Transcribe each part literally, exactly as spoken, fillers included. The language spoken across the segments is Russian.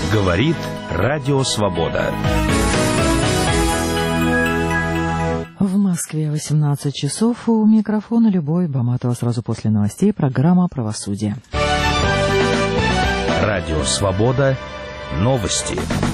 Говорит Радио Свобода. В Москве восемнадцать часов. У микрофона Любовь Баматова. Сразу после новостей программа «Правосудие». Радио Свобода. Новости.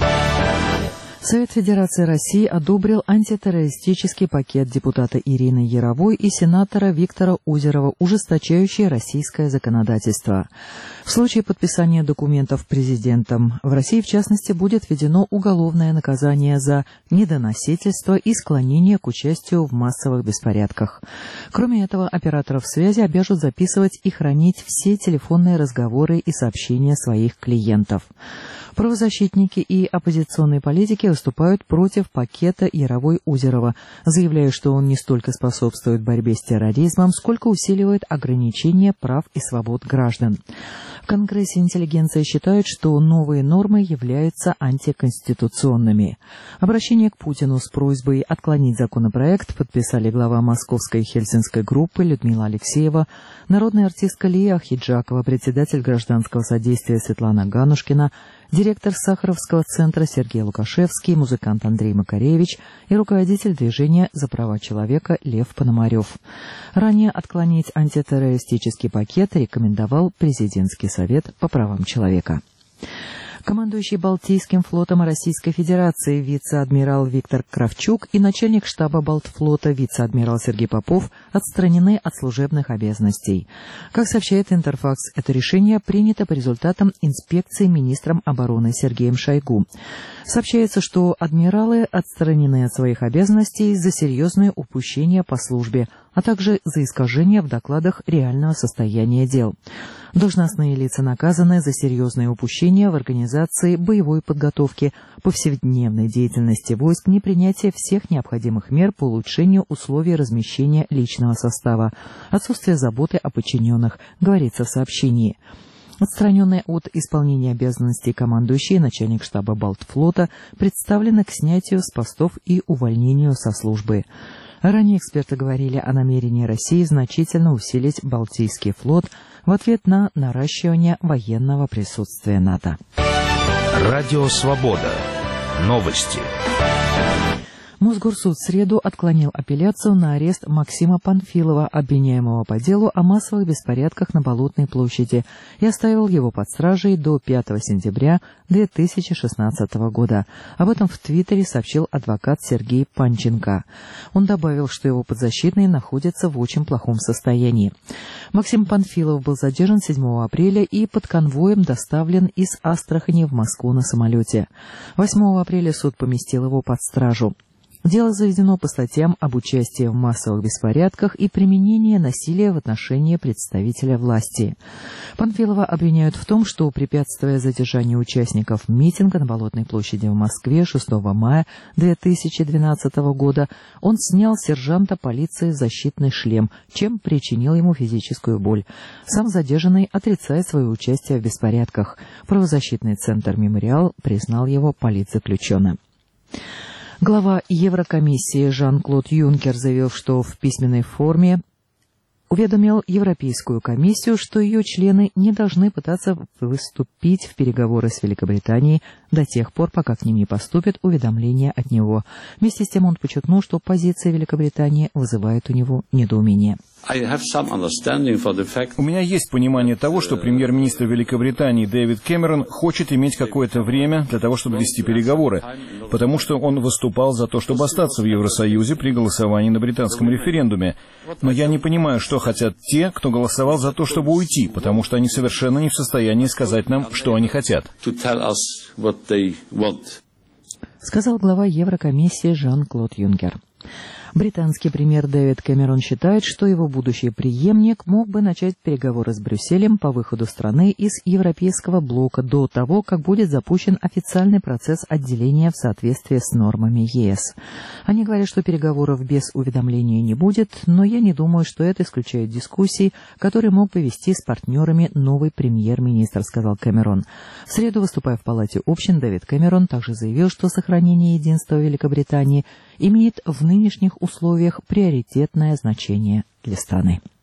Совет Федерации России одобрил антитеррористический пакет депутата Ирины Яровой и сенатора Виктора Озерова, ужесточающий российское законодательство. В случае подписания документов президентом в России, в частности, будет введено уголовное наказание за недоносительство и склонение к участию в массовых беспорядках. Кроме этого, операторов связи обяжут записывать и хранить все телефонные разговоры и сообщения своих клиентов. Правозащитники и оппозиционные политики выступают против пакета Яровой-Озерова, заявляя, что он не столько способствует борьбе с терроризмом, сколько усиливает ограничения прав и свобод граждан. В Конгрессе интеллигенция считает, что новые нормы являются антиконституционными. Обращение к Путину с просьбой отклонить законопроект подписали глава московской и хельсинской группы Людмила Алексеева, народная артистка Лия Ахиджакова, председатель гражданского содействия Светлана Ганушкина, директор Сахаровского центра Сергей Лукашевский, музыкант Андрей Макаревич и руководитель движения «За права человека» Лев Пономарев. Ранее отклонить антитеррористический пакет рекомендовал президентский совет по правам человека. Командующий Балтийским флотом Российской Федерации вице-адмирал Виктор Кравчук и начальник штаба Балтфлота вице-адмирал Сергей Попов отстранены от служебных обязанностей. Как сообщает Интерфакс, это решение принято по результатам инспекции министром обороны Сергеем Шойгу. Сообщается, что адмиралы отстранены от своих обязанностей за серьезные упущения по службе, а также за искажения в докладах реального состояния дел. Должностные лица наказаны за серьезные упущения в организации боевой подготовки, повседневной деятельности войск, непринятие всех необходимых мер по улучшению условий размещения личного состава, отсутствие заботы о подчиненных, говорится в сообщении. Отстраненные от исполнения обязанностей командующий и начальник штаба Балтфлота представлены к снятию с постов и увольнению со службы. Ранее эксперты говорили о намерении России значительно усилить Балтийский флот в ответ на наращивание военного присутствия НАТО. Радио Свобода. Новости. Мосгорсуд в среду отклонил апелляцию на арест Максима Панфилова, обвиняемого по делу о массовых беспорядках на Болотной площади, и оставил его под стражей до пятого сентября две тысячи шестнадцатого года. Об этом в Твиттере сообщил адвокат Сергей Панченко. Он добавил, что его подзащитный находится в очень плохом состоянии. Максим Панфилов был задержан седьмого апреля и под конвоем доставлен из Астрахани в Москву на самолете. восьмого апреля суд поместил его под стражу. Дело заведено по статьям об участии в массовых беспорядках и применении насилия в отношении представителя власти. Панфилова обвиняют в том, что, препятствуя задержанию участников митинга на Болотной площади в Москве шестого мая две тысячи двенадцатого года, он снял с сержанта полиции защитный шлем, чем причинил ему физическую боль. Сам задержанный отрицает свое участие в беспорядках. Правозащитный центр «Мемориал» признал его политзаключенным. Глава Еврокомиссии Жан-Клод Юнкер заявил, что в письменной форме уведомил Европейскую комиссию, что ее члены не должны пытаться выступить в переговоры с Великобританией до тех пор, пока к ним не поступит уведомление от него. Вместе с тем он подчеркнул, что позиция Великобритании вызывает у него недоумение. У меня есть понимание того, что премьер-министр Великобритании Дэвид Кэмерон хочет иметь какое-то время для того, чтобы вести переговоры, потому что он выступал за то, чтобы остаться в Евросоюзе при голосовании на британском референдуме. Но я не понимаю, что хотят те, кто голосовал за то, чтобы уйти, потому что они совершенно не в состоянии сказать нам, что они хотят. Сказал глава Еврокомиссии Жан-Клод Юнкер. Британский премьер Дэвид Кэмерон считает, что его будущий преемник мог бы начать переговоры с Брюсселем по выходу страны из европейского блока до того, как будет запущен официальный процесс отделения в соответствии с нормами ЕС. Они говорят, что переговоров без уведомления не будет, но я не думаю, что это исключает дискуссии, которые мог бы вести с партнерами новый премьер-министр, сказал Кэмерон. В среду, выступая в Палате общин, Дэвид Кэмерон также заявил, что сохранение единства Великобритании имеет в нынешних условиях приоритетное значение для страны.